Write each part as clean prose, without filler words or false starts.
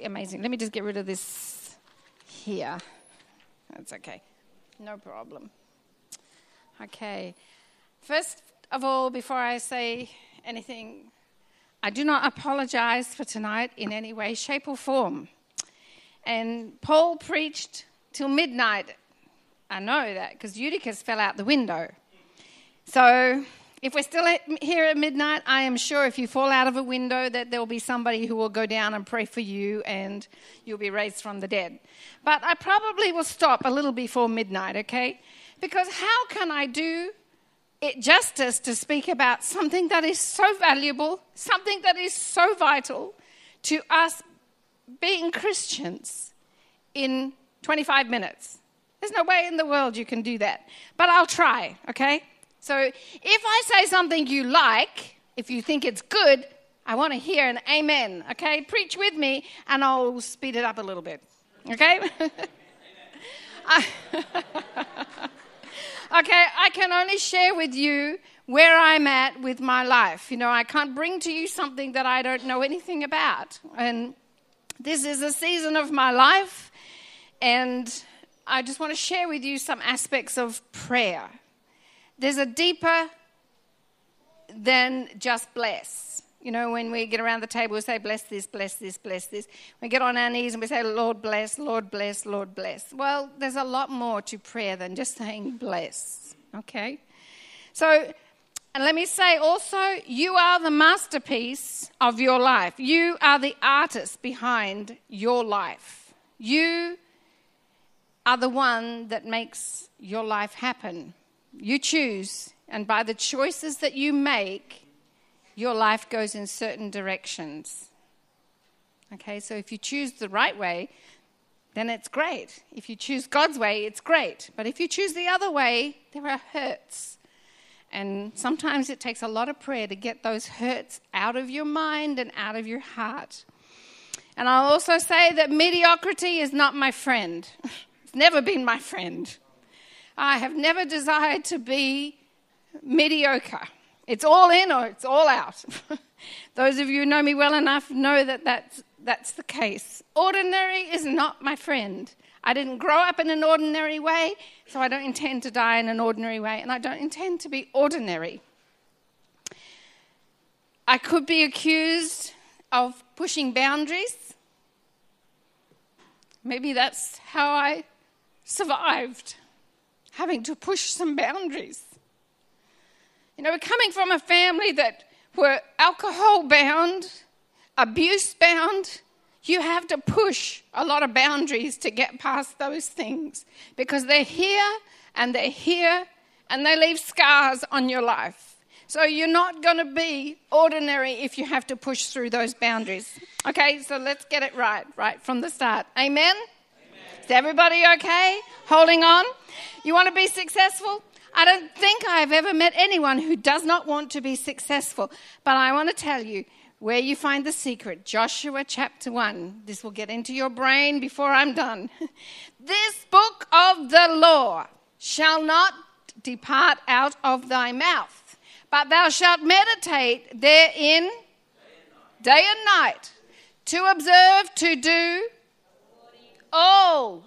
amazing. Let me just get rid of this here. That's okay. No problem. Okay. First of all, before I say anything, I do not apologize for tonight in any way, shape, or form. And Paul preached till midnight. I know that because Eutychus fell out the window. So if we're still here at midnight, I am sure if you fall out of a window that there will be somebody who will go down and pray for you and you'll be raised from the dead. But I probably will stop a little before midnight, okay? Because how can I do it justice to speak about something that is so valuable, something that is so vital to us being Christians in 25 minutes? There's no way in the world you can do that. But I'll try, okay? So if I say something you like, if you think it's good, I want to hear an amen, okay? Preach with me, and I'll speed it up a little bit, okay? Okay, I can only share with you where I'm at with my life. You know, I can't bring to you something that I don't know anything about. And this is a season of my life, and I just want to share with you some aspects of prayer. There's a deeper than just bless. You know, when we get around the table, we say, bless this, bless this, bless this. We get on our knees and we say, Lord bless, Lord bless, Lord bless. Well, there's a lot more to prayer than just saying bless, okay? So, and let me say also, you are the masterpiece of your life. You are the artist behind your life. You are the one that makes your life happen. You choose, and by the choices that you make, your life goes in certain directions. Okay, so if you choose the right way, then it's great. If you choose God's way, it's great. But if you choose the other way, there are hurts. And sometimes it takes a lot of prayer to get those hurts out of your mind and out of your heart. And I'll also say that mediocrity is not my friend. It's never been my friend. I have never desired to be mediocre. It's all in or it's all out. Those of you who know me well enough know that that's the case. Ordinary is not my friend. I didn't grow up in an ordinary way, so I don't intend to die in an ordinary way, and I don't intend to be ordinary. I could be accused of pushing boundaries. Maybe that's how I survived, having to push some boundaries. You know, we're coming from a family that were alcohol-bound, abuse-bound. You have to push a lot of boundaries to get past those things because they're here and they leave scars on your life. So you're not going to be ordinary if you have to push through those boundaries. Okay, so let's get it right from the start. Amen? Is everybody okay? Holding on? You want to be successful? I don't think I've ever met anyone who does not want to be successful. But I want to tell you where you find the secret. Joshua chapter 1. This will get into your brain before I'm done. This book of the law shall not depart out of thy mouth, but thou shalt meditate therein day and night, to observe to do all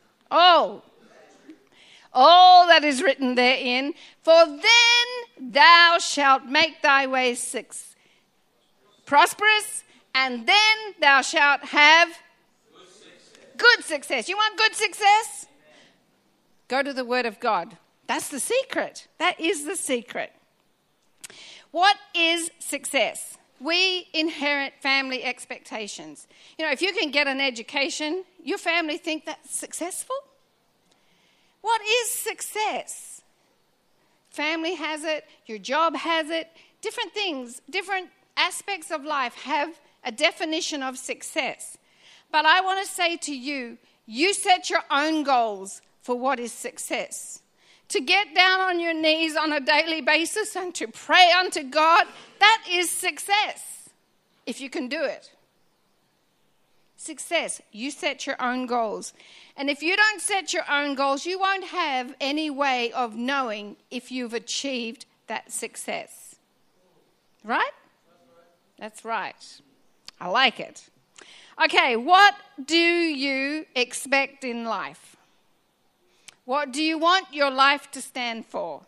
that is written therein, for then thou shalt make thy ways prosperous, and then thou shalt have good success. You want good success? Go to the Word of God. That's the secret. That is the secret. What is success? We inherit family expectations. You know, if you can get an education, your family think that's successful. What is success? Family has it, your job has it, different things, different aspects of life have a definition of success. But I want to say to you, you set your own goals for what is success. To get down on your knees on a daily basis and to pray unto God, that is success, if you can do it. Success, you set your own goals. And if you don't set your own goals, you won't have any way of knowing if you've achieved that success. Right? That's right. I like it. Okay, what do you expect in life? What do you want your life to stand for?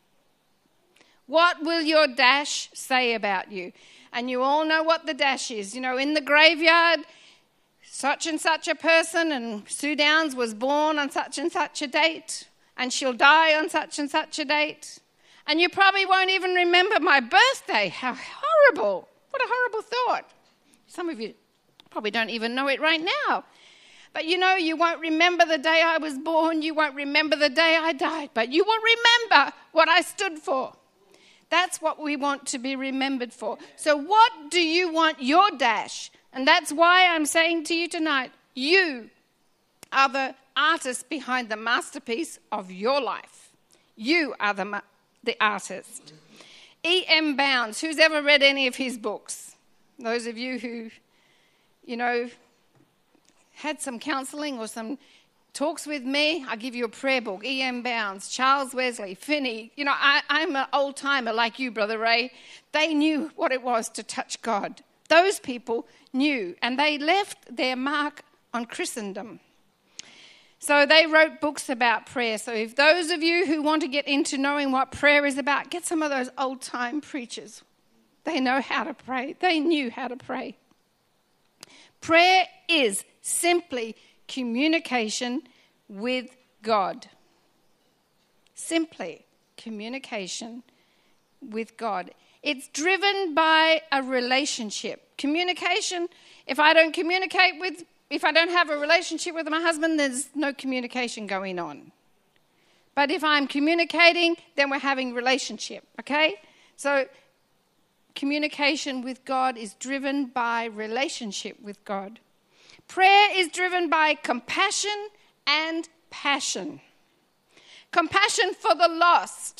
What will your dash say about you? And you all know what the dash is. You know, in the graveyard, such and such a person, and Sue Downs was born on such and such a date, and she'll die on such and such a date. And you probably won't even remember my birthday. How horrible. What a horrible thought. Some of you probably don't even know it right now. But you know, you won't remember the day I was born. You won't remember the day I died. But you will remember what I stood for. That's what we want to be remembered for. So what do you want your dash? And that's why I'm saying to you tonight, you are the artist behind the masterpiece of your life. You are the artist. E.M. Bounds, who's ever read any of his books? Those of you who, you know, had some counselling or some talks with me, I give you a prayer book. E.M. Bounds, Charles Wesley, Finney. You know, I'm an old-timer like you, Brother Ray. They knew what it was to touch God. Those people knew, and they left their mark on Christendom. So they wrote books about prayer. So if those of you who want to get into knowing what prayer is about, get some of those old-time preachers. They know how to pray. They knew how to pray. Prayer is simply communication with God. Simply communication with God. It's driven by a relationship. Communication, if I don't have a relationship with my husband, there's no communication going on. But if I'm communicating, then we're having relationship, okay? So communication with God is driven by relationship with God. Prayer is driven by compassion and passion. Compassion for the lost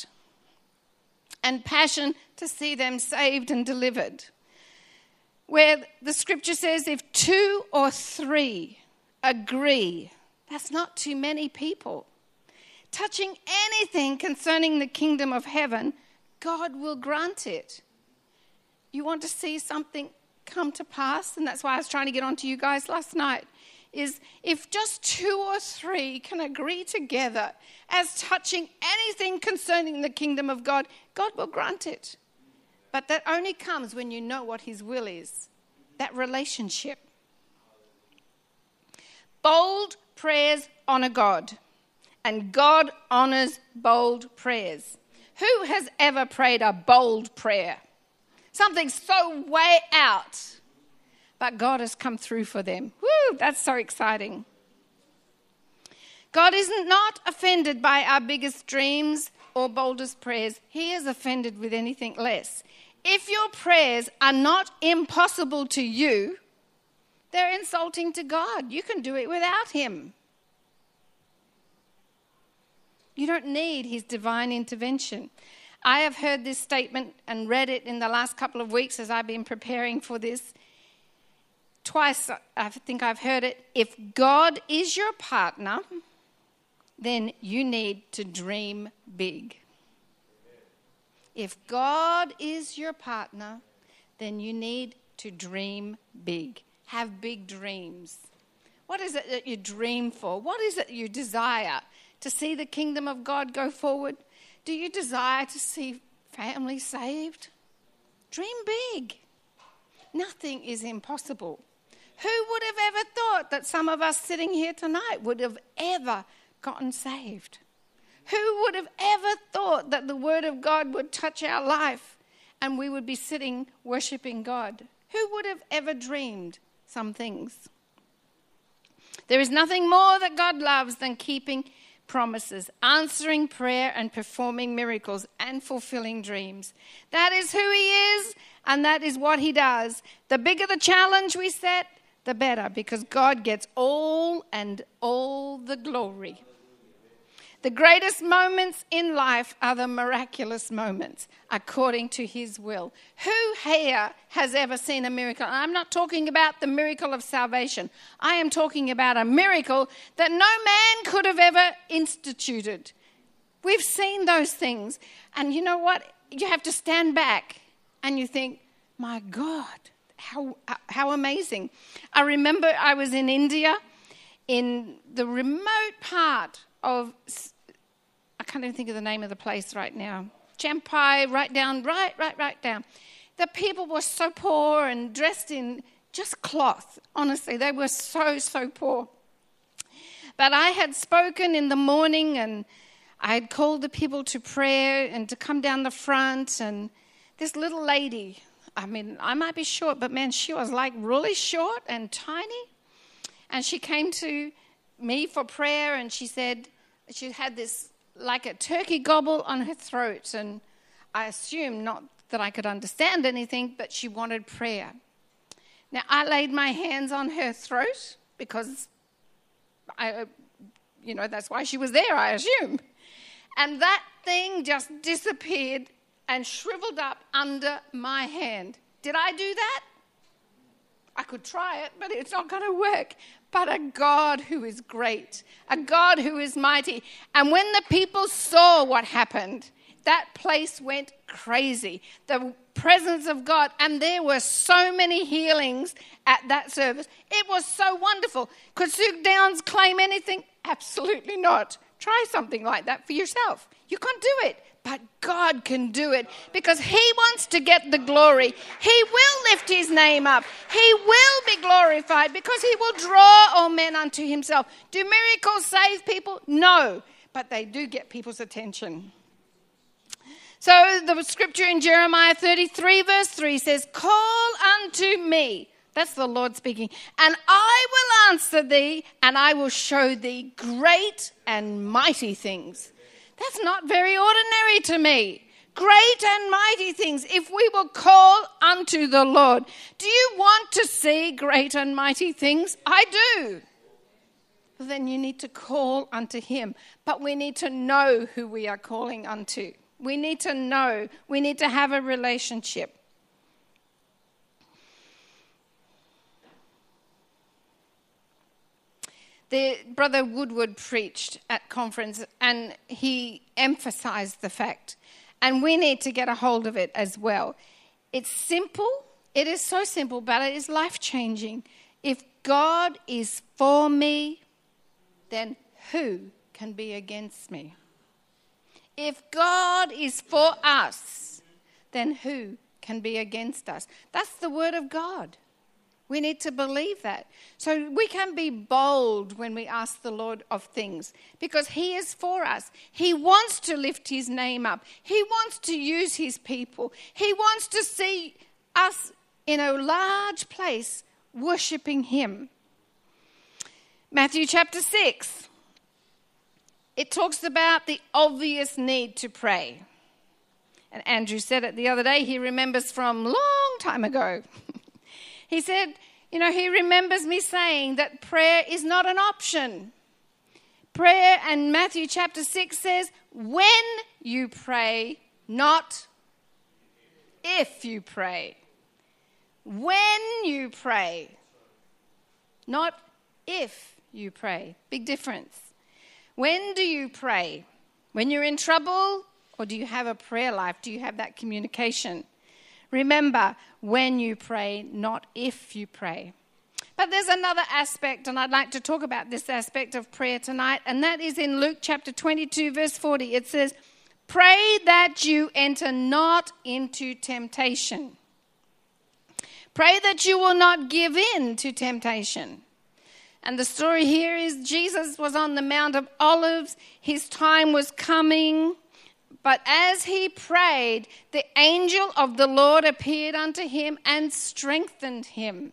and passion to see them saved and delivered. Where the scripture says if 2 or 3 agree, that's not too many people. Touching anything concerning the kingdom of heaven, God will grant it. You want to see something come to pass, and that's why I was trying to get on to you guys last night, is if just 2 or 3 can agree together as touching anything concerning the kingdom of God, God will grant it. But that only comes when you know what his will is, that relationship. Bold prayers honor God, and God honors bold prayers. Who has ever prayed a bold prayer? Something so way out, but God has come through for them. Woo, that's so exciting. God isn't not offended by our biggest dreams or boldest prayers. He is offended with anything less. If your prayers are not impossible to you, they're insulting to God. You can do it without him. You don't need his divine intervention. I have heard this statement and read it in the last couple of weeks as I've been preparing for this. Twice I think I've heard it. If God is your partner, then you need to dream big. If God is your partner, then you need to dream big. Have big dreams. What is it that you dream for? What is it you desire? To see the kingdom of God go forward? Do you desire to see families saved? Dream big. Nothing is impossible. Who would have ever thought that some of us sitting here tonight would have ever gotten saved? Who would have ever thought that the word of God would touch our life and we would be sitting worshiping God? Who would have ever dreamed some things? There is nothing more that God loves than keeping promises, answering prayer and performing miracles and fulfilling dreams. That is who he is, and that is what he does. The bigger the challenge we set, the better, because God gets all the glory. The greatest moments in life are the miraculous moments according to his will. Who here has ever seen a miracle? And I'm not talking about the miracle of salvation. I am talking about a miracle that no man could have ever instituted. We've seen those things. And you know what? You have to stand back and you think, my God, how amazing. I remember I was in India, in the remote part of, I can't even think of the name of the place right now, Champai, right down. The people were so poor and dressed in just cloth. Honestly, they were so poor. But I had spoken in the morning, and I had called the people to prayer and to come down the front. And this little lady, I mean, I might be short, but man, she was like really short and tiny. And she came to me for prayer, and she said she had this like a turkey gobble on her throat. And I assumed not that I could understand anything, but she wanted prayer. Now, I laid my hands on her throat because that's why she was there, I assume. And that thing just disappeared and shriveled up under my hand. Did I do that? I could try it, but it's not going to work. But a God who is great, a God who is mighty. And when the people saw what happened, that place went crazy. The presence of God. And there were so many healings at that service. It was so wonderful. Could Sue Downs claim anything? Absolutely not. Try something like that for yourself. You can't do it. But God can do it because he wants to get the glory. He will lift his name up. He will be glorified because he will draw all men unto himself. Do miracles save people? No, but they do get people's attention. So the scripture in Jeremiah 33 verse 3 says, "Call unto me." That's the Lord speaking. "And I will answer thee, and I will show thee great and mighty things." That's not very ordinary to me. Great and mighty things, if we will call unto the Lord. Do you want to see great and mighty things? I do. Well, then you need to call unto him. But we need to know who we are calling unto. We need to know. We need to have a relationship. Brother Woodward preached at conference, and he emphasized the fact, and we need to get a hold of it as well. It's simple. It is so simple, but it is life-changing. If God is for me, then who can be against me? If God is for us, then who can be against us? That's the word of God. We need to believe that. So we can be bold when we ask the Lord of things because he is for us. He wants to lift his name up. He wants to use his people. He wants to see us in a large place worshiping him. Matthew chapter 6. It talks about the obvious need to pray. And Andrew said it the other day. He remembers from a long time ago. He said, he remembers me saying that prayer is not an option. Prayer, and Matthew chapter 6 says, when you pray, not if you pray. When you pray, not if you pray. Big difference. When do you pray? When you're in trouble, or do you have a prayer life? Do you have that communication? Remember, when you pray, not if you pray. But there's another aspect, and I'd like to talk about this aspect of prayer tonight, and that is in Luke chapter 22, verse 40. It says, "Pray that you enter not into temptation." Pray that you will not give in to temptation. And the story here is Jesus was on the Mount of Olives. His time was coming. But as he prayed, the angel of the Lord appeared unto him and strengthened him.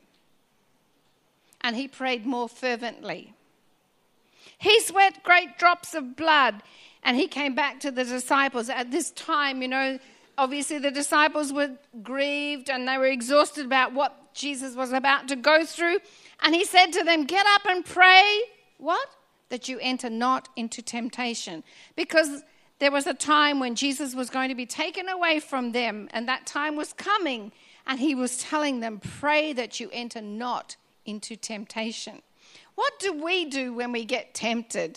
And he prayed more fervently. He sweat great drops of blood, and he came back to the disciples. At this time, obviously the disciples were grieved and they were exhausted about what Jesus was about to go through. And he said to them, "Get up and pray." What? That you enter not into temptation. Because there was a time when Jesus was going to be taken away from them, and that time was coming, and he was telling them, pray that you enter not into temptation. What do we do when we get tempted?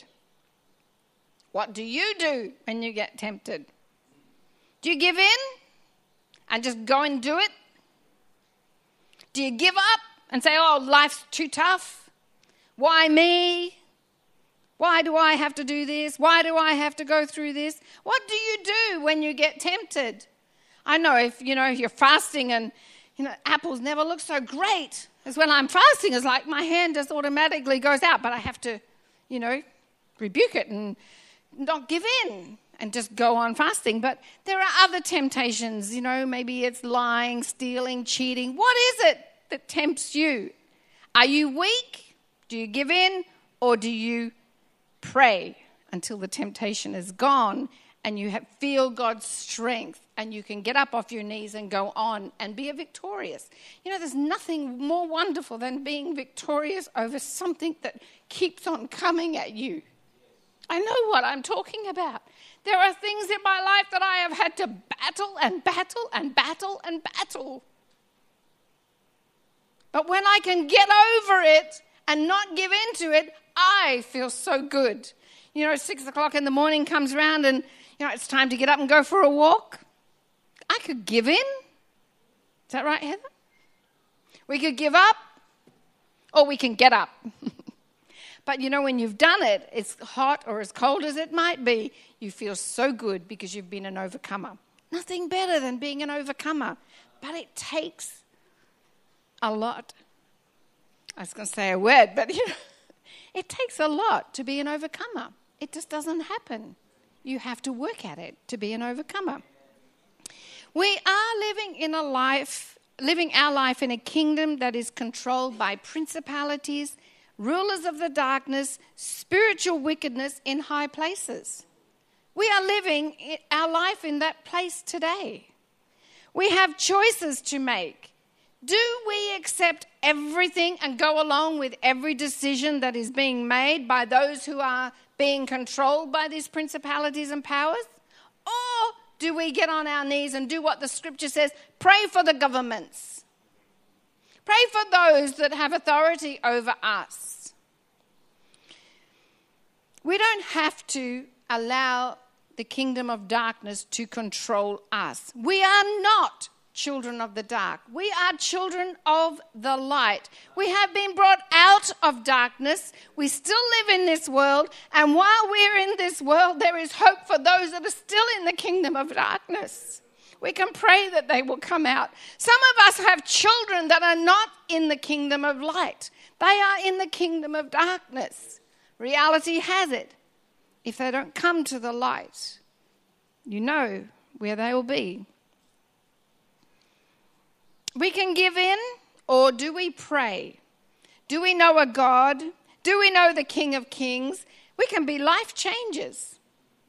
What do you do when you get tempted? Do you give in and just go and do it? Do you give up and say, oh, life's too tough? Why me? Why do I have to do this? Why do I have to go through this? What do you do when you get tempted? I know if you're fasting and, apples never look so great as when I'm fasting. It's like my hand just automatically goes out, but I have to, rebuke it and not give in and just go on fasting. But there are other temptations, maybe it's lying, stealing, cheating. What is it that tempts you? Are you weak? Do you give in, or do you pray until the temptation is gone and you feel God's strength and you can get up off your knees and go on and be victorious? There's nothing more wonderful than being victorious over something that keeps on coming at you. I know what I'm talking about. There are things in my life that I have had to battle and battle and battle and battle. But when I can get over it and not give into it, I feel so good. 6 o'clock in the morning comes around and, it's time to get up and go for a walk. I could give in. Is that right, Heather? We could give up, or we can get up. But when you've done it, it's hot or as cold as it might be, you feel so good because you've been an overcomer. Nothing better than being an overcomer. But it takes a lot. I was going to say a word, but it takes a lot to be an overcomer. It just doesn't happen. You have to work at it to be an overcomer. We are living our life in a kingdom that is controlled by principalities, rulers of the darkness, spiritual wickedness in high places. We are living our life in that place today. We have choices to make. Do we accept everything and go along with every decision that is being made by those who are being controlled by these principalities and powers? Or do we get on our knees and do what the scripture says? Pray for the governments. Pray for those that have authority over us. We don't have to allow the kingdom of darkness to control us. We are not children of the dark. We are children of the light. We have been brought out of darkness. We still live in this world. And while we're in this world, there is hope for those that are still in the kingdom of darkness. We can pray that they will come out. Some of us have children that are not in the kingdom of light. They are in the kingdom of darkness. Reality has it, if they don't come to the light, you know where they will be. We can give in, or do we pray? Do we know a God? Do we know the King of Kings? We can be life changers.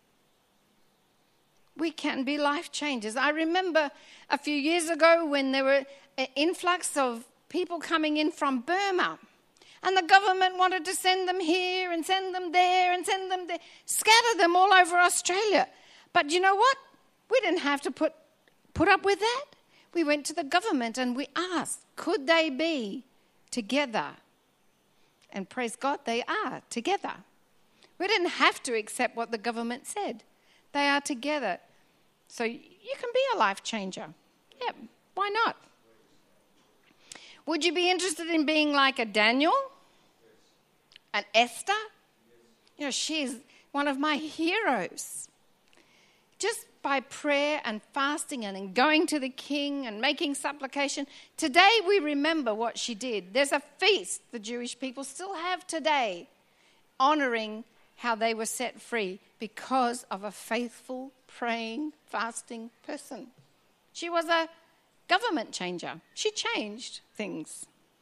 We can be life changers. I remember a few years ago when there were an influx of people coming in from Burma, and the government wanted to send them here and send them there and send them there, scatter them all over Australia. But you know what? We didn't have to put up with that. We went to the government and we asked, could they be together? And praise God, they are together. We didn't have to accept what the government said. They are together. So you can be a life changer. Yeah, why not? Would you be interested in being like a Daniel? An Esther? She's one of my heroes. Just by prayer and fasting and in going to the king and making supplication. Today we remember what she did. There's a feast the Jewish people still have today, honouring how they were set free because of a faithful, praying, fasting person. She was a government changer. She changed things.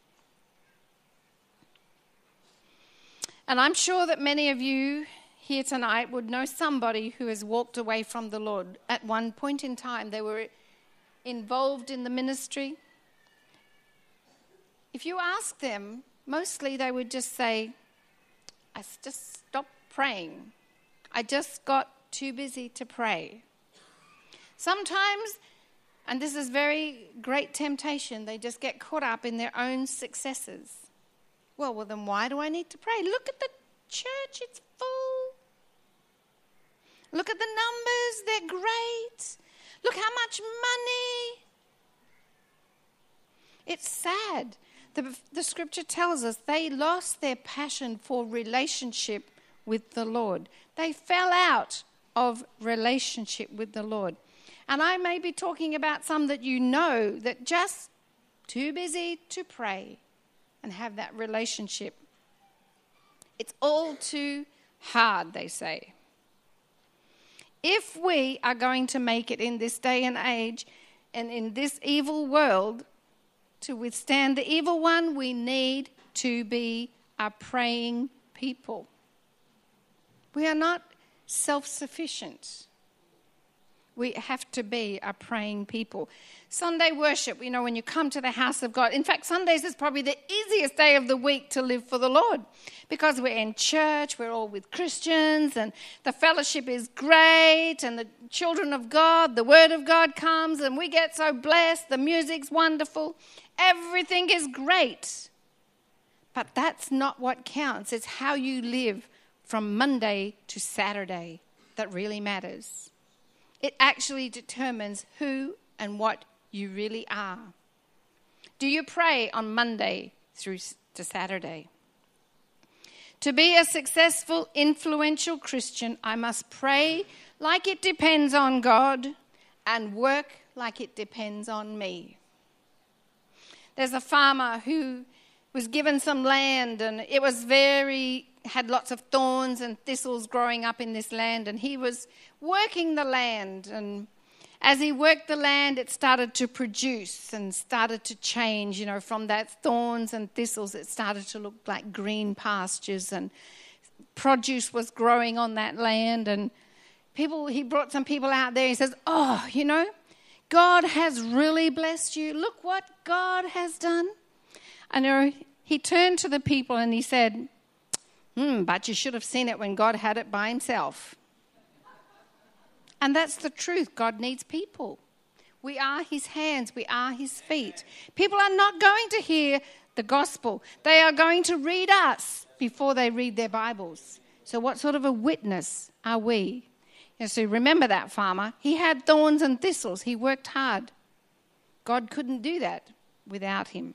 And I'm sure that many of you here tonight would know somebody who has walked away from the Lord. At one point in time, they were involved in the ministry. If you ask them, mostly they would just say, I just stopped praying. I just got too busy to pray. Sometimes, and this is very great temptation, they just get caught up in their own successes. Well, then why do I need to pray? Look at the church, it's full. Look at the numbers, they're great. Look how much money. It's sad. The scripture tells us they lost their passion for relationship with the Lord. They fell out of relationship with the Lord. And I may be talking about some that you know that just too busy to pray and have that relationship. It's all too hard, they say. If we are going to make it in this day and age and in this evil world, to withstand the evil one, we need to be a praying people. We are not self-sufficient. We have to be a praying people. Sunday worship, when you come to the house of God. In fact, Sundays is probably the easiest day of the week to live for the Lord because we're in church, we're all with Christians, and the fellowship is great, and the children of God, the Word of God comes, and we get so blessed. The music's wonderful. Everything is great. But that's not what counts. It's how you live from Monday to Saturday that really matters. It actually determines who and what you really are. Do you pray on Monday through to Saturday? To be a successful, influential Christian, I must pray like it depends on God and work like it depends on me. There's a farmer who was given some land, and it was had lots of thorns and thistles growing up in this land, and he was working the land, and as he worked the land, it started to produce and started to change, from that thorns and thistles, it started to look like green pastures, and produce was growing on that land, and he brought some people out there. He says, God has really blessed you. Look what God has done. And he turned to the people and he said, but you should have seen it when God had it by himself. And that's the truth. God needs people. We are his hands. We are his feet. People are not going to hear the gospel. They are going to read us before they read their Bibles. So what sort of a witness are we? So remember that farmer. He had thorns and thistles. He worked hard. God couldn't do that without him.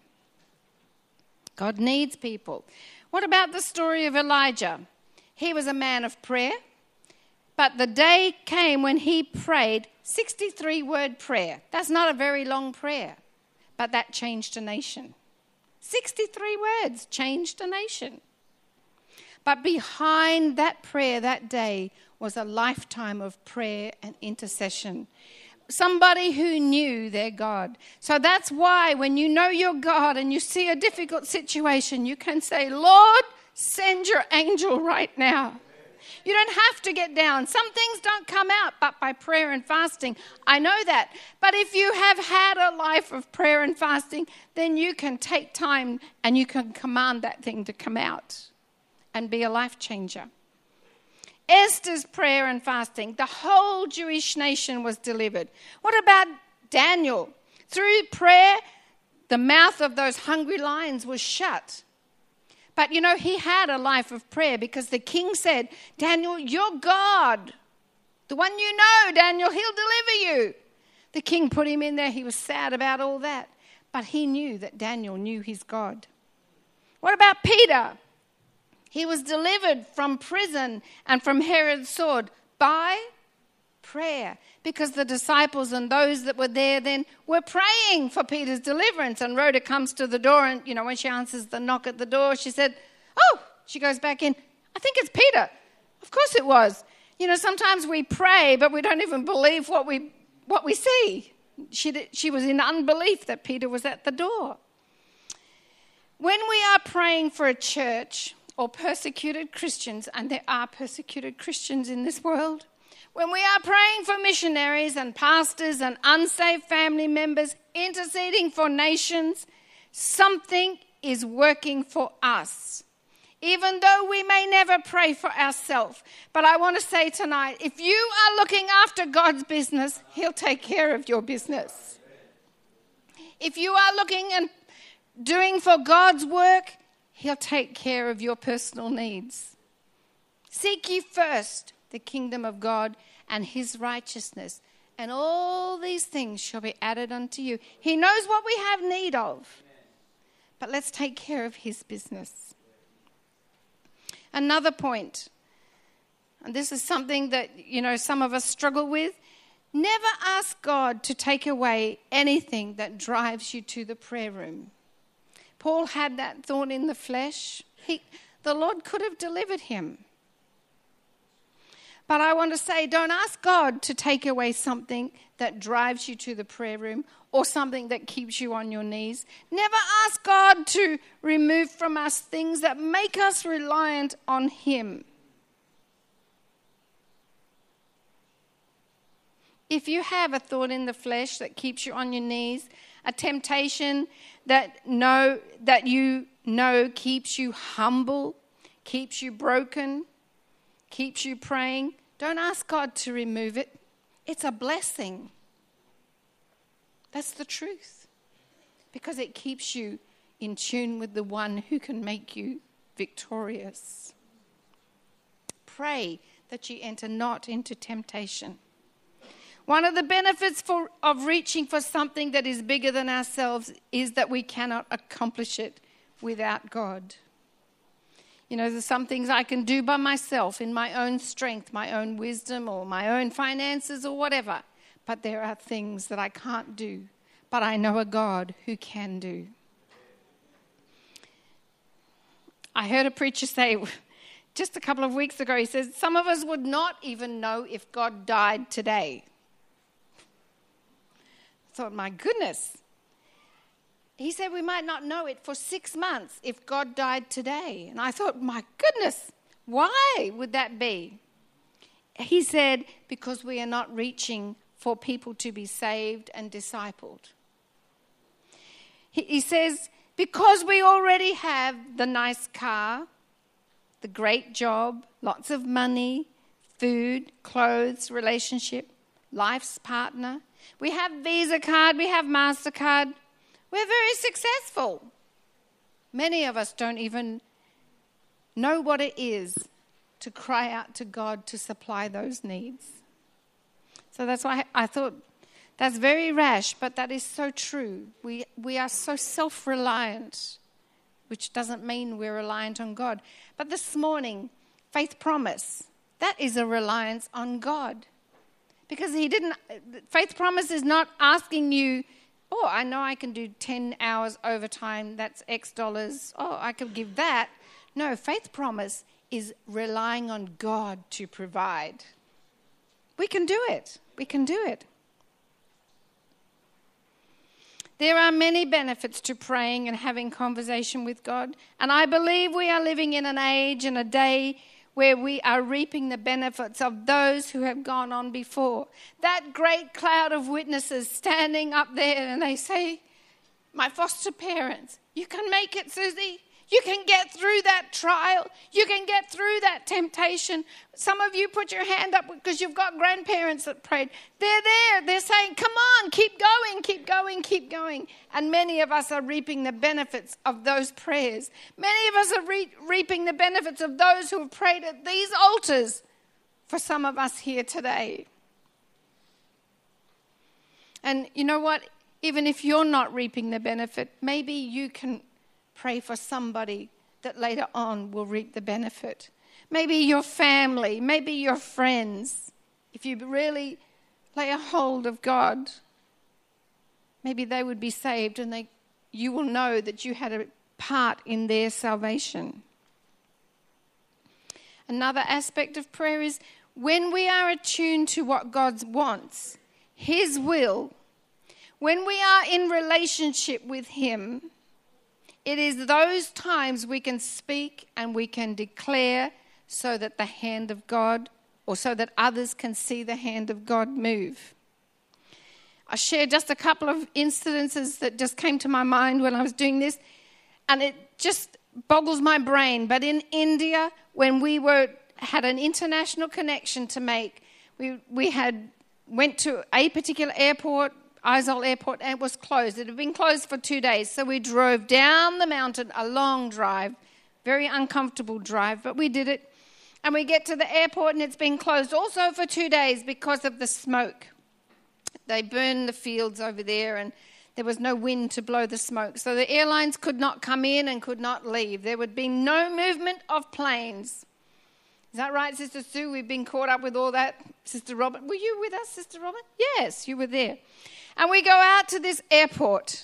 God needs people. What about the story of Elijah? He was a man of prayer, but the day came when he prayed 63-word prayer. That's not a very long prayer, but that changed a nation. 63 words changed a nation. But behind that prayer that day was a lifetime of prayer and intercession. Somebody who knew their God. So that's why when you know your God and you see a difficult situation, you can say, Lord, send your angel right now. You don't have to get down. Some things don't come out but by prayer and fasting. I know that. But if you have had a life of prayer and fasting, then you can take time and you can command that thing to come out and be a life changer. Esther's prayer and fasting, the whole Jewish nation was delivered. What about Daniel? Through prayer, the mouth of those hungry lions was shut. But he had a life of prayer because the king said, Daniel, your God, the one you know, Daniel, he'll deliver you. The king put him in there. He was sad about all that. But he knew that Daniel knew his God. What about Peter? He was delivered from prison and from Herod's sword by prayer, because the disciples and those that were there then were praying for Peter's deliverance. And Rhoda comes to the door, and when she answers the knock at the door, she said, she goes back in, I think it's Peter. Of course it was. Sometimes we pray, but we don't even believe what we see. She was in unbelief that Peter was at the door. When we are praying for a church or persecuted Christians, and there are persecuted Christians in this world, when we are praying for missionaries and pastors and unsaved family members, interceding for nations, something is working for us, even though we may never pray for ourselves. But I want to say tonight, if you are looking after God's business, he'll take care of your business. If you are looking and doing for God's work, he'll take care of your personal needs. Seek ye first the kingdom of God and his righteousness, and all these things shall be added unto you. He knows what we have need of. But let's take care of his business. Another point, and this is something that, some of us struggle with. Never ask God to take away anything that drives you to the prayer room. Paul had that thorn in the flesh. The Lord could have delivered him. But I want to say, don't ask God to take away something that drives you to the prayer room or something that keeps you on your knees. Never ask God to remove from us things that make us reliant on him. If you have a thorn in the flesh that keeps you on your knees, a temptation that you know keeps you humble, keeps you broken, keeps you praying, don't ask God to remove it. It's a blessing. That's the truth. Because it keeps you in tune with the one who can make you victorious. Pray that you enter not into temptation. One of the benefits of reaching for something that is bigger than ourselves is that we cannot accomplish it without God. There's some things I can do by myself in my own strength, my own wisdom, or my own finances or whatever. But there are things that I can't do, but I know a God who can do. I heard a preacher say just a couple of weeks ago, he says, some of us would not even know if God died today. I thought, my goodness. He said we might not know it for 6 months if God died today. And I thought, my goodness, why would that be? He said, because we are not reaching for people to be saved and discipled. He says, because we already have the nice car, the great job, lots of money, food, clothes, relationship, life's partner. We have Visa card, we have MasterCard. We're very successful. Many of us don't even know what it is to cry out to God to supply those needs. So that's why I thought that's very rash, but that is so true. We are so self-reliant, which doesn't mean we're reliant on God. But this morning, Faith Promise, that is a reliance on God. Because Faith Promise is not asking you, oh, I know I can do 10 hours overtime, that's X dollars. Oh, I could give that. No, Faith Promise is relying on God to provide. We can do it. We can do it. There are many benefits to praying and having conversation with God. And I believe we are living in an age and a day where we are reaping the benefits of those who have gone on before. That great cloud of witnesses standing up there, and they say, my foster parents, you can make it, Susie. You can get through that trial. You can get through that temptation. Some of you put your hand up because you've got grandparents that prayed. They're there. They're saying, come on, keep going, keep going, keep going. And many of us are reaping the benefits of those prayers. Many of us are reaping the benefits of those who have prayed at these altars for some of us here today. And you know what? Even if you're not reaping the benefit, maybe you can pray for somebody that later on will reap the benefit. Maybe your family, maybe your friends. If you really lay a hold of God, maybe they would be saved and you will know that you had a part in their salvation. Another aspect of prayer is when we are attuned to what God wants, His will, when we are in relationship with Him, it is those times we can speak and we can declare so that the hand of God, or so that others can see the hand of God move. I shared just a couple of incidences that just came to my mind when I was doing this, and it just boggles my brain. But in India, when we had an international connection to make, we went to a particular airport, Aizawl Airport, and it was closed. It had been closed for 2 days. So we drove down the mountain, a long drive, very uncomfortable drive, but we did it. And we get to the airport and it's been closed also for 2 days because of the smoke. They burned the fields over there, and there was no wind to blow the smoke. So the airlines could not come in and could not leave. There would be no movement of planes. Is that right, Sister Sue? We've been caught up with all that. Sister Robin, were you with us, Sister Robin? Yes, you were there. And we go out to this airport.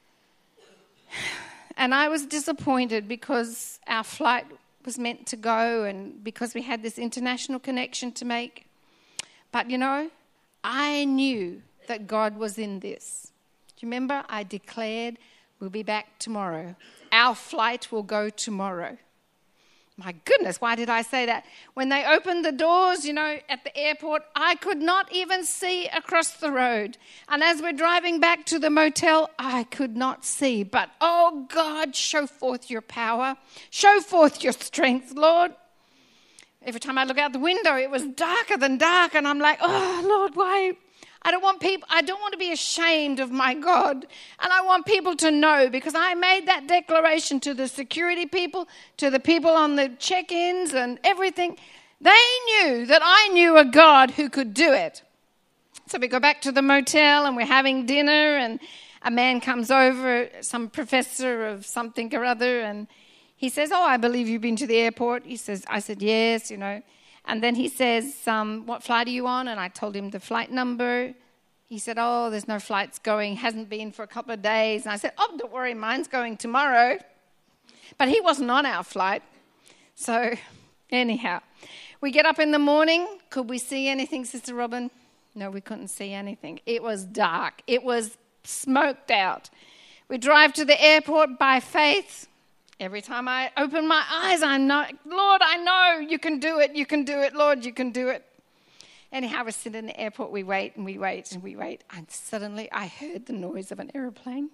And I was disappointed because our flight was meant to go and because we had this international connection to make. But, you know, I knew that God was in this. Do you remember? I declared we'll be back tomorrow. Our flight will go tomorrow. My goodness, why did I say that? When they opened the doors, you know, at the airport, I could not even see across the road. And as we're driving back to the motel, I could not see. But, oh God, show forth your power. Show forth your strength, Lord. Every time I look out the window, it was darker than dark. And I'm like, oh, Lord, why? I don't want to be ashamed of my God. And I want people to know, because I made that declaration to the security people, to the people on the check-ins and everything. They knew that I knew a God who could do it. So we go back to the motel and we're having dinner, and a man comes over, some professor of something or other, and he says, oh, I believe you've been to the airport. I said, yes, you know. And then he says, what flight are you on? And I told him the flight number. He said, oh, there's no flights going, hasn't been for a couple of days. And I said, oh, don't worry, mine's going tomorrow. But he wasn't on our flight. So anyhow, we get up in the morning. Could we see anything, Sister Robin? No, we couldn't see anything. It was dark. It was smoked out. We drive to the airport by faith. Every time I open my eyes, I know, Lord, I know you can do it. You can do it, Lord, you can do it. Anyhow, we sit in the airport, we wait and we wait and we wait. And suddenly I heard the noise of an aeroplane.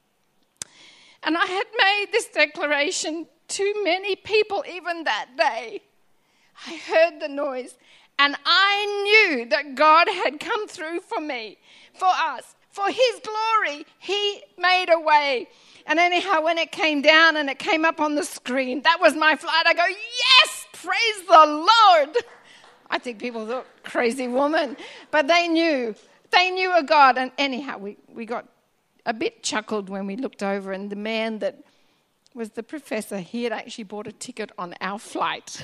And I had made this declaration to many people even that day. I heard the noise and I knew that God had come through for me, for us, for his glory. He made a way. And anyhow, when it came down and it came up on the screen, that was my flight. I go, yes, praise the Lord. I think people thought, crazy woman. But they knew a God. And anyhow, we got a bit chuckled when we looked over, and the man that was the professor, he had actually bought a ticket on our flight.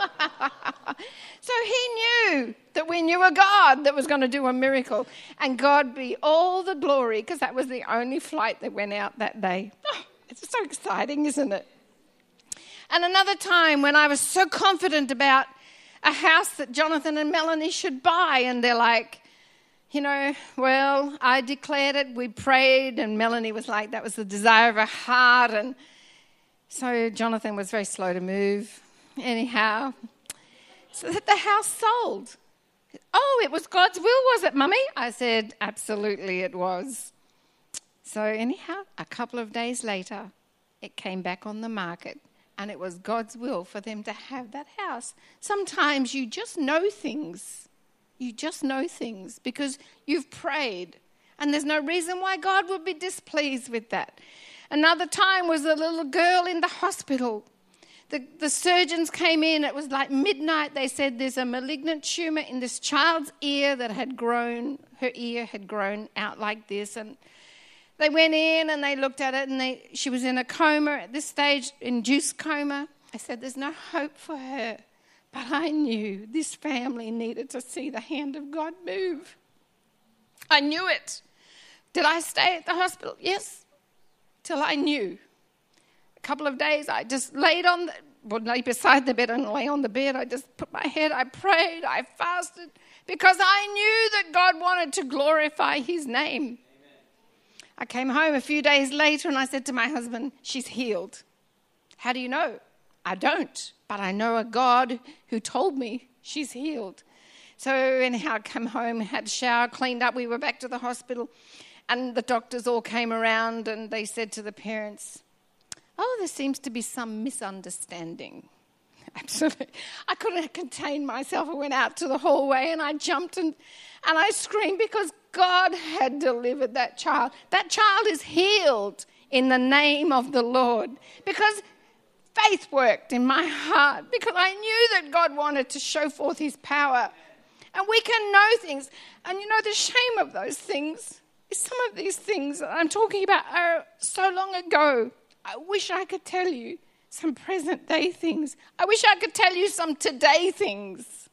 So he knew that we knew a God that was going to do a miracle. And God be all the glory, because that was the only flight that went out that day. Oh, it's so exciting, isn't it? And another time when I was so confident about a house that Jonathan and Melanie should buy, and they're like, you know, well, I declared it, we prayed, and Melanie was like, that was the desire of her heart. And so Jonathan was very slow to move. Anyhow, so that the house sold. Oh, it was God's will, was it, Mummy? I said, absolutely it was. So anyhow, a couple of days later, it came back on the market, and it was God's will for them to have that house. Sometimes you just know things. You just know things because you've prayed, and there's no reason why God would be displeased with that. Another time was a little girl in the hospital. The surgeons came in. It was like midnight. They said there's a malignant tumor in this child's ear that had grown. Her ear had grown out like this. And they went in and they looked at it, and she was in a coma at this stage, induced coma. I said, there's no hope for her. But I knew this family needed to see the hand of God move. I knew it. Did I stay at the hospital? Yes, till I knew. A couple of days, I just lay beside the bed and lay on the bed. I just put my head, I prayed, I fasted, because I knew that God wanted to glorify his name. Amen. I came home a few days later and I said to my husband, she's healed. How do you know? I don't, but I know a God who told me she's healed. So anyhow, I came home, had a shower, cleaned up. We were back to the hospital, and the doctors all came around and they said to the parents, oh, there seems to be some misunderstanding. Absolutely. I couldn't contain myself. I went out to the hallway and I jumped and I screamed because God had delivered that child. That child is healed in the name of the Lord, because faith worked in my heart, because I knew that God wanted to show forth his power. And we can know things. And you know, the shame of those things is some of these things that I'm talking about are so long ago. I wish I could tell you some present day things. I wish I could tell you some today things.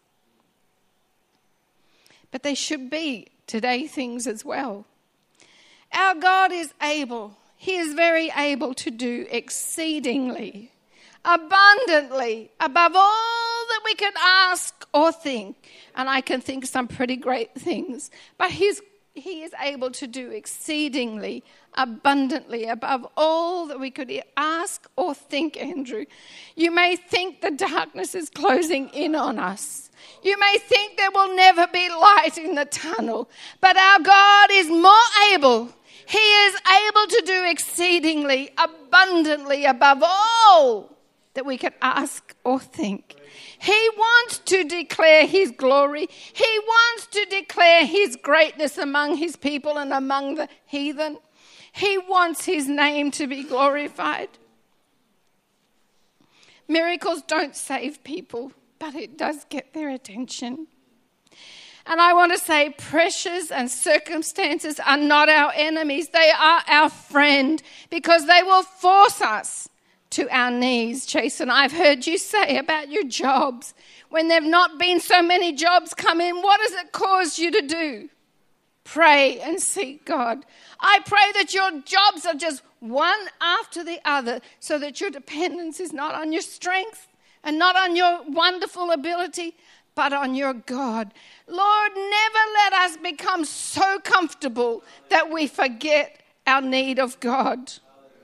But they should be today things as well. Our God is able. He is very able to do exceedingly, abundantly, above all that we could ask or think. And I can think some pretty great things. But He is able to do exceedingly, abundantly, above all that we could ask or think, Andrew. You may think the darkness is closing in on us. You may think there will never be light in the tunnel. But our God is more able. He is able to do exceedingly, abundantly, above all that we could ask or think. He wants to declare His glory. He wants to declare His greatness among His people and among the heathen. He wants His name to be glorified. Miracles don't save people, but it does get their attention. And I want to say pressures and circumstances are not our enemies. They are our friend, because they will force us to our knees. Jason, I've heard you say about your jobs. When there have not been so many jobs come in, what does it cause you to do? Pray and seek God. I pray that your jobs are just one after the other, so that your dependence is not on your strength and not on your wonderful ability, but on your God. Lord, never let us become so comfortable that we forget our need of God.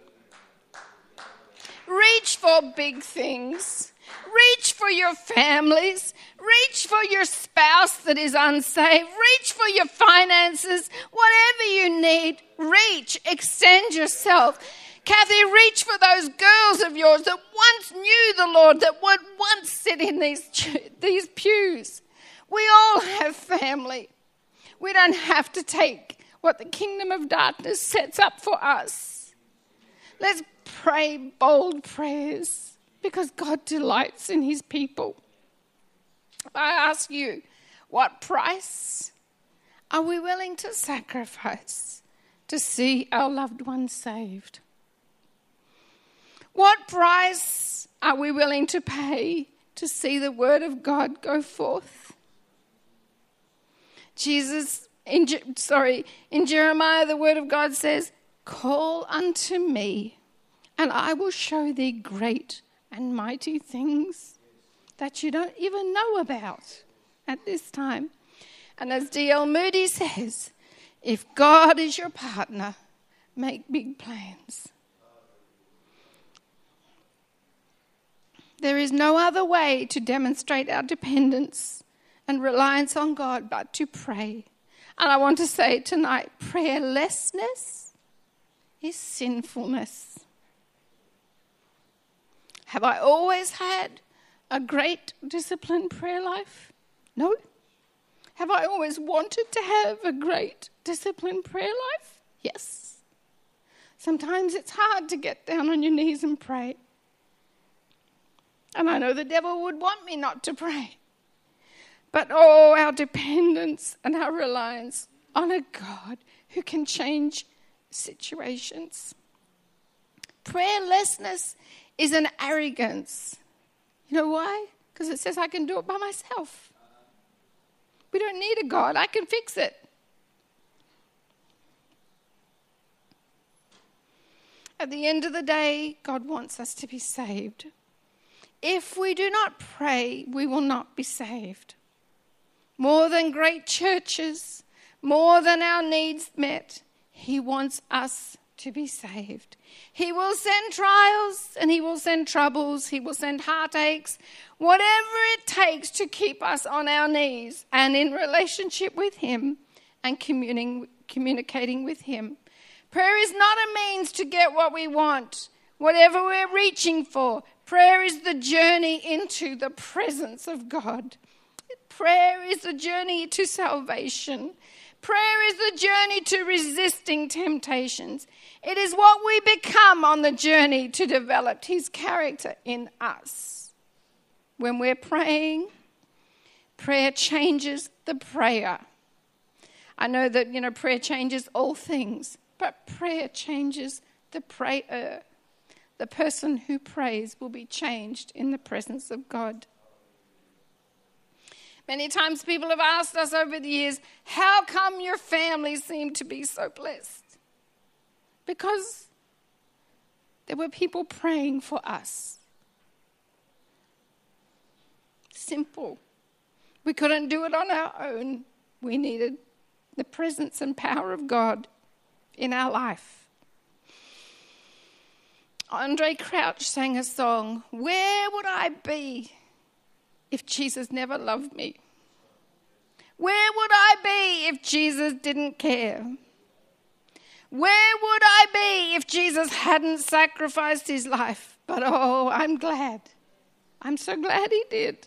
Reach for big things. Reach for your families. Reach for your spouse that is unsaved. Reach for your finances. Whatever you need, reach. Extend yourself. Kathy, reach for those girls of yours that once knew the Lord, that would once sit in these pews. We all have family. We don't have to take what the kingdom of darkness sets up for us. Let's pray bold prayers, because God delights in His people. I ask you, what price are we willing to sacrifice to see our loved ones saved? What price are we willing to pay to see the word of God go forth? In Jeremiah, the word of God says, "Call unto me, and I will show thee great and mighty things that you don't even know about at this time." And as D.L. Moody says, if God is your partner, make big plans. There is no other way to demonstrate our dependence and reliance on God but to pray. And I want to say tonight, prayerlessness is sinfulness. Have I always had a great disciplined prayer life? No. Have I always wanted to have a great disciplined prayer life? Yes. Sometimes it's hard to get down on your knees and pray. And I know the devil would want me not to pray. But our dependence and our reliance on a God who can change situations. Prayerlessness is an arrogance. You know why? Because it says I can do it by myself. We don't need a God. I can fix it. At the end of the day, God wants us to be saved. If we do not pray, we will not be saved. More than great churches, more than our needs met, He wants us to be saved. He will send trials and He will send troubles. He will send heartaches, whatever it takes to keep us on our knees and in relationship with Him and communicating with Him. Prayer is not a means to get what we want, whatever we're reaching for. Prayer is the journey into the presence of God. Prayer is the journey to salvation. Prayer is the journey to resisting temptations. It is what we become on the journey to develop His character in us. When we're praying, prayer changes the prayer. I know that, prayer changes all things, but prayer changes the prayer. The person who prays will be changed in the presence of God. Many times people have asked us over the years, how come your family seemed to be so blessed? Because there were people praying for us. Simple. We couldn't do it on our own. We needed the presence and power of God in our life. Andre Crouch sang a song, "Where would I be if Jesus never loved me? Where would I be if Jesus didn't care? Where would I be if Jesus hadn't sacrificed his life? But oh, I'm glad. I'm so glad he did."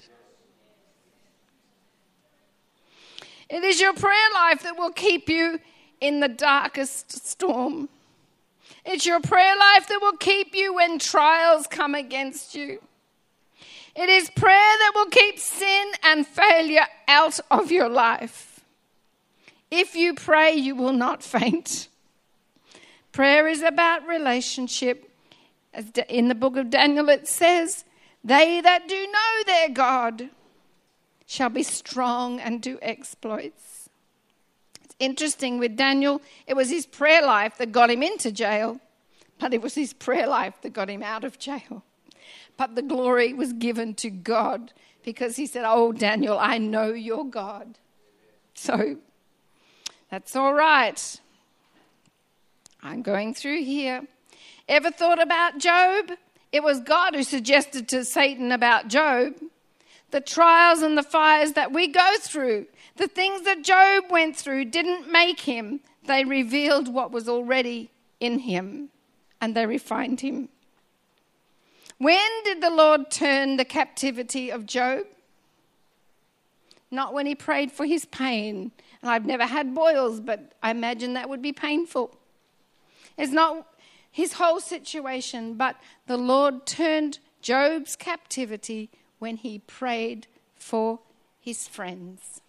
It is your prayer life that will keep you in the darkest storm. It's your prayer life that will keep you when trials come against you. It is prayer that will keep sin and failure out of your life. If you pray, you will not faint. Prayer is about relationship. As in the book of Daniel it says, "They that do know their God shall be strong and do exploits." It's interesting with Daniel, it was his prayer life that got him into jail, but it was his prayer life that got him out of jail. But the glory was given to God because he said, "Oh, Daniel, I know your God." So that's all right. I'm going through here. Ever thought about Job? It was God who suggested to Satan about Job. The trials and the fires that we go through, the things that Job went through didn't make him. They revealed what was already in him, and they refined him. When did the Lord turn the captivity of Job? Not when he prayed for his pain. And I've never had boils, but I imagine that would be painful. It's not his whole situation, but the Lord turned Job's captivity when he prayed for his friends.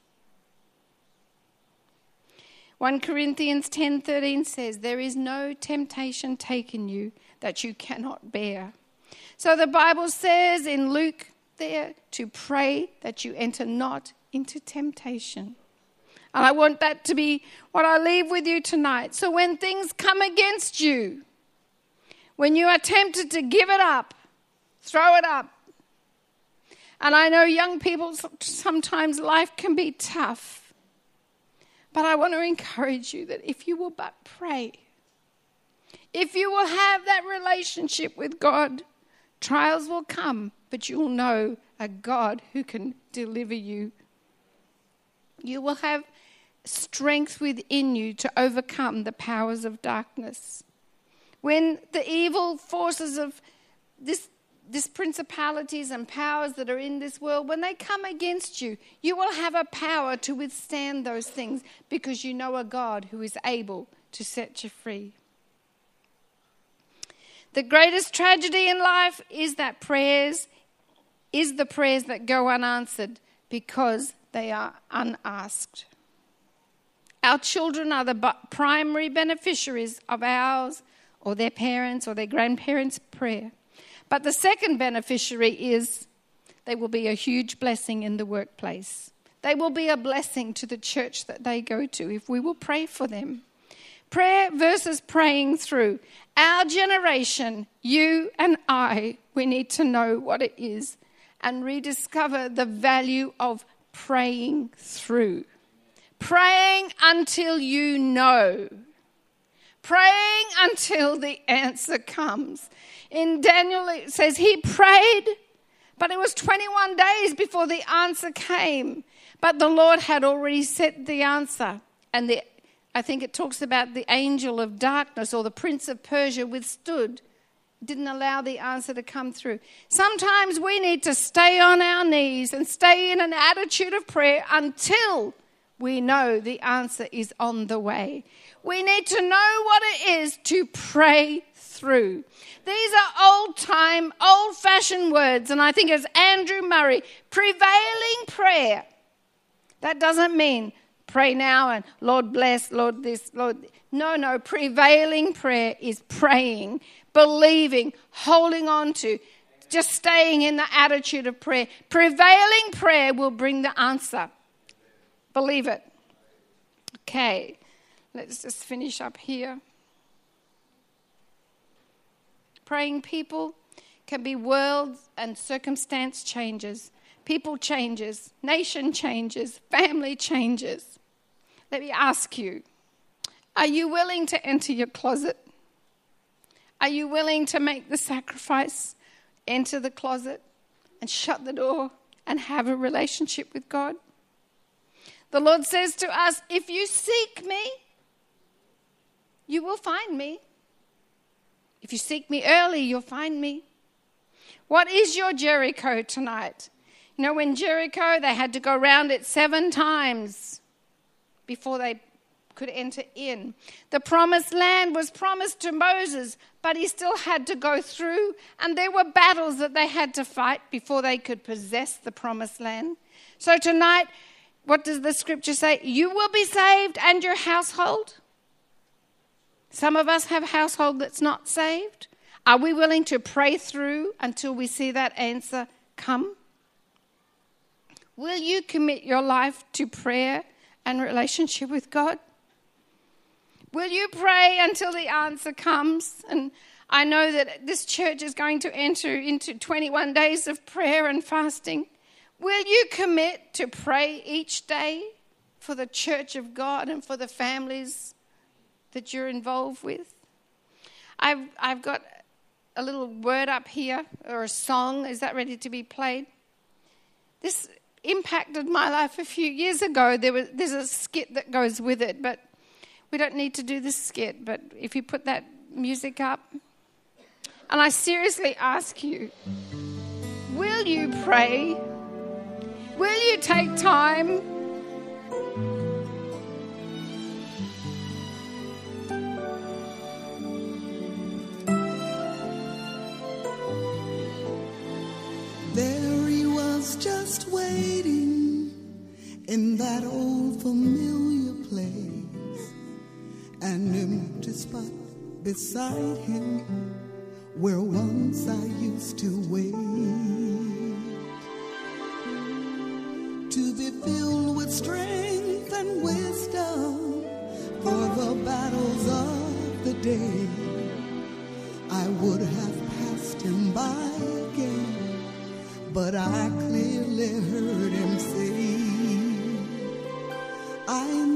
1 Corinthians 10:13 says, "There is no temptation taken you that you cannot bear." So the Bible says in Luke there to pray that you enter not into temptation. And I want that to be what I leave with you tonight. So when things come against you, when you are tempted to give it up, throw it up. And I know young people, sometimes life can be tough. But I want to encourage you that if you will but pray, if you will have that relationship with God, trials will come, but you will know a God who can deliver you. You will have strength within you to overcome the powers of darkness. When the evil forces of this principalities and powers that are in this world, when they come against you, you will have a power to withstand those things because you know a God who is able to set you free. The greatest tragedy in life is the prayers that go unanswered because they are unasked. Our children are the primary beneficiaries of ours or their parents' or their grandparents' prayer. But the second beneficiary is they will be a huge blessing in the workplace. They will be a blessing to the church that they go to if we will pray for them. Prayer versus praying through. Our generation, you and I, we need to know what it is and rediscover the value of praying through. Praying until you know. Praying until the answer comes. In Daniel, it says he prayed, but it was 21 days before the answer came. But the Lord had already set the answer. And I think it talks about the angel of darkness or the prince of Persia withstood, didn't allow the answer to come through. Sometimes we need to stay on our knees and stay in an attitude of prayer until we know the answer is on the way. We need to know what it is to pray through. These are old-time, old-fashioned words, and I think as Andrew Murray, prevailing prayer. That doesn't mean pray now and Lord bless, Lord this, Lord. No. Prevailing prayer is praying, believing, holding on to, just staying in the attitude of prayer. Prevailing prayer will bring the answer. Believe it. Okay, let's just finish up here. Praying people can be world and circumstance changes. People changes, nation changes, family changes. Let me ask you, are you willing to enter your closet? Are you willing to make the sacrifice, enter the closet and shut the door and have a relationship with God? The Lord says to us, if you seek me, you will find me. If you seek me early, you'll find me. What is your Jericho tonight? You know, when Jericho, they had to go around it 7 times before they could enter in. The promised land was promised to Moses, but he still had to go through, and there were battles that they had to fight before they could possess the promised land. So tonight, what does the scripture say? You will be saved and your household. Some of us have a household that's not saved. Are we willing to pray through until we see that answer come? Will you commit your life to prayer and relationship with God? Will you pray until the answer comes? And I know that this church is going to enter into 21 days of prayer and fasting. Will you commit to pray each day for the church of God and for the families that you're involved with? I've got a little word up here, or a song. Is that ready to be played? This impacted my life a few years ago. There's a skit that goes with it, but we don't need to do this skit. But if you put that music up, and I seriously ask you, will you pray? Will you take time? There he was, just waiting in that old familiar place, an empty spot beside him where once I used to wait, to be filled with strength and wisdom for the battles of the day. I would have passed him by again, but I clearly heard him say, I